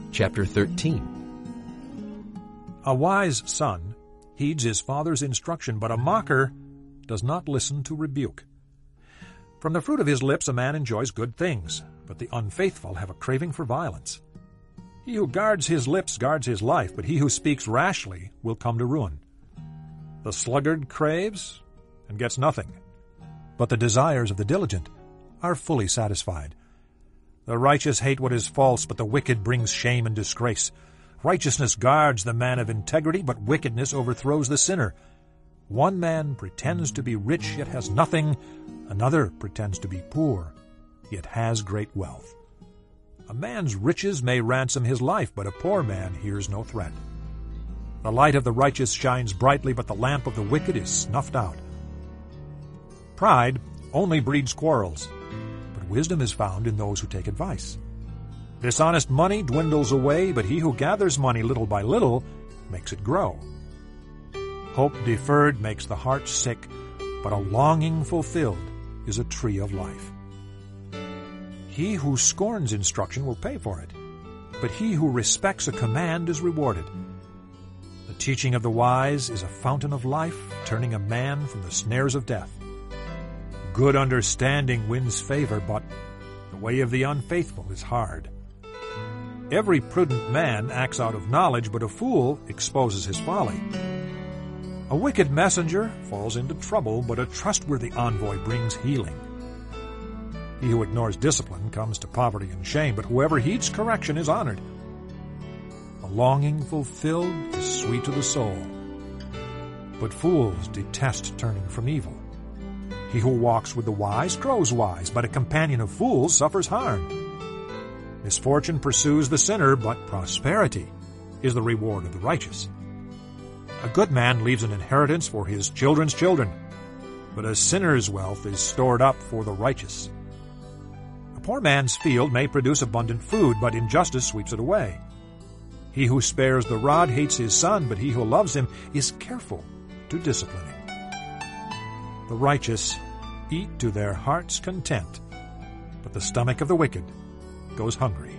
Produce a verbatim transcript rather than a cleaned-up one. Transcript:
chapter thirteen. A wise son heeds his father's instruction, but a mocker does not listen to rebuke. From the fruit of his lips a man enjoys good things, but the unfaithful have a craving for violence. He who guards his lips guards his life, but he who speaks rashly will come to ruin. The sluggard craves and gets nothing, but the desires of the diligent are fully satisfied. The righteous hate what is false, but the wicked brings shame and disgrace. Righteousness guards the man of integrity, but wickedness overthrows the sinner. One man pretends to be rich, yet has nothing. Another pretends to be poor, yet has great wealth. A man's riches may ransom his life, but a poor man hears no threat. The light of the righteous shines brightly, but the lamp of the wicked is snuffed out. Pride only breeds quarrels, but wisdom is found in those who take advice. Dishonest money dwindles away, but he who gathers money little by little makes it grow. Hope deferred makes the heart sick, but a longing fulfilled is a tree of life. He who scorns instruction will pay for it, but he who respects a command is rewarded. The teaching of the wise is a fountain of life, turning a man from the snares of death. Good understanding wins favor, but the way of the unfaithful is hard. Every prudent man acts out of knowledge, but a fool exposes his folly. A wicked messenger falls into trouble, but a trustworthy envoy brings healing. He who ignores discipline comes to poverty and shame, but whoever heeds correction is honored. A longing fulfilled is sweet to the soul, but fools detest turning from evil. He who walks with the wise grows wise, but a companion of fools suffers harm. Misfortune pursues the sinner, but prosperity is the reward of the righteous. A good man leaves an inheritance for his children's children, but a sinner's wealth is stored up for the righteous. A poor man's field may produce abundant food, but injustice sweeps it away. He who spares the rod hates his son, but he who loves him is careful to discipline him. The righteous eat to their heart's content, but the stomach of the wicked goes hungry.